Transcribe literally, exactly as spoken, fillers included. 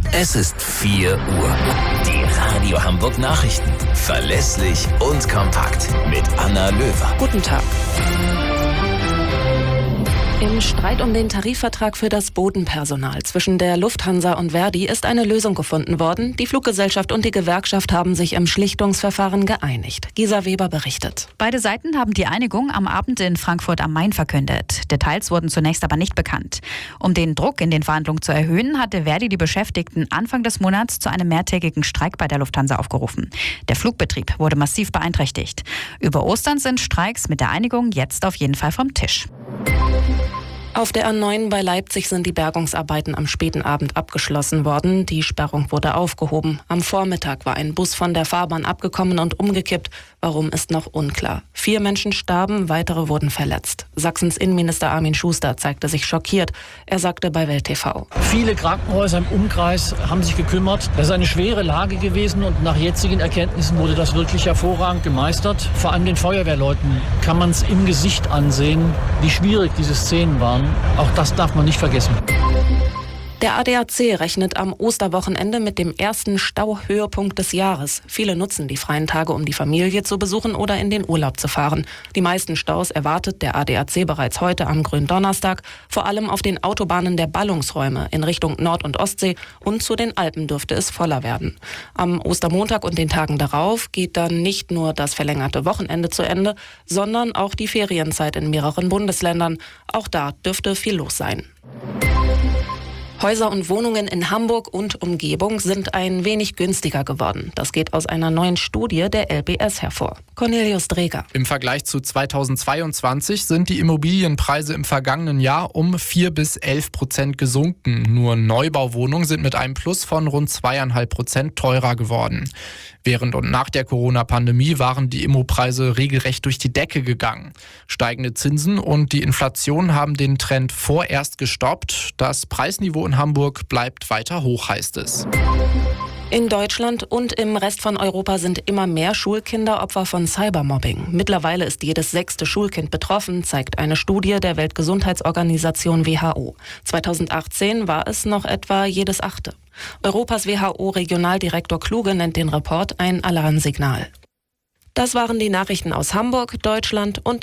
Es ist vier Uhr. Die Radio Hamburg Nachrichten. Verlässlich und kompakt. Mit Anna Löwer. Guten Tag. Im Streit um den Tarifvertrag für das Bodenpersonal zwischen der Lufthansa und Verdi ist eine Lösung gefunden worden. Die Fluggesellschaft und die Gewerkschaft haben sich im Schlichtungsverfahren geeinigt. Gisa Weber berichtet. Beide Seiten haben die Einigung am Abend in Frankfurt am Main verkündet. Details wurden zunächst aber nicht bekannt. Um den Druck in den Verhandlungen zu erhöhen, hatte Verdi die Beschäftigten Anfang des Monats zu einem mehrtägigen Streik bei der Lufthansa aufgerufen. Der Flugbetrieb wurde massiv beeinträchtigt. Über Ostern sind Streiks mit der Einigung jetzt auf jeden Fall vom Tisch. Auf der A neun bei Leipzig sind die Bergungsarbeiten am späten Abend abgeschlossen worden. Die Sperrung wurde aufgehoben. Am Vormittag war ein Bus von der Fahrbahn abgekommen und umgekippt. Warum, ist noch unklar. Vier Menschen starben, weitere wurden verletzt. Sachsens Innenminister Armin Schuster zeigte sich schockiert. Er sagte bei Welt T V: Viele Krankenhäuser im Umkreis haben sich gekümmert. Das ist eine schwere Lage gewesen und nach jetzigen Erkenntnissen wurde das wirklich hervorragend gemeistert. Vor allem den Feuerwehrleuten kann man es im Gesicht ansehen, wie schwierig diese Szenen waren. Auch das darf man nicht vergessen. Der A D A C rechnet am Osterwochenende mit dem ersten Stauhöhepunkt des Jahres. Viele nutzen die freien Tage, um die Familie zu besuchen oder in den Urlaub zu fahren. Die meisten Staus erwartet der A D A C bereits heute am Gründonnerstag, vor allem auf den Autobahnen der Ballungsräume in Richtung Nord- und Ostsee, und zu den Alpen dürfte es voller werden. Am Ostermontag und den Tagen darauf geht dann nicht nur das verlängerte Wochenende zu Ende, sondern auch die Ferienzeit in mehreren Bundesländern. Auch da dürfte viel los sein. Häuser und Wohnungen in Hamburg und Umgebung sind ein wenig günstiger geworden. Das geht aus einer neuen Studie der L B S hervor. Cornelius Dreger. Im Vergleich zu zweitausendzweiundzwanzig sind die Immobilienpreise im vergangenen Jahr um vier bis elf Prozent gesunken. Nur Neubauwohnungen sind mit einem Plus von rund zweieinhalb Prozent teurer geworden. Während und nach der Corona-Pandemie waren die Immopreise regelrecht durch die Decke gegangen. Steigende Zinsen und die Inflation haben den Trend vorerst gestoppt. Das Preisniveau in Hamburg bleibt weiter hoch, heißt es. In Deutschland und im Rest von Europa sind immer mehr Schulkinder Opfer von Cybermobbing. Mittlerweile ist jedes sechste Schulkind betroffen, zeigt eine Studie der Weltgesundheitsorganisation W H O. zweitausendachtzehn war es noch etwa jedes achte. Europas W H O-Regionaldirektor Kluge nennt den Report ein Alarmsignal. Das waren die Nachrichten aus Hamburg, Deutschland und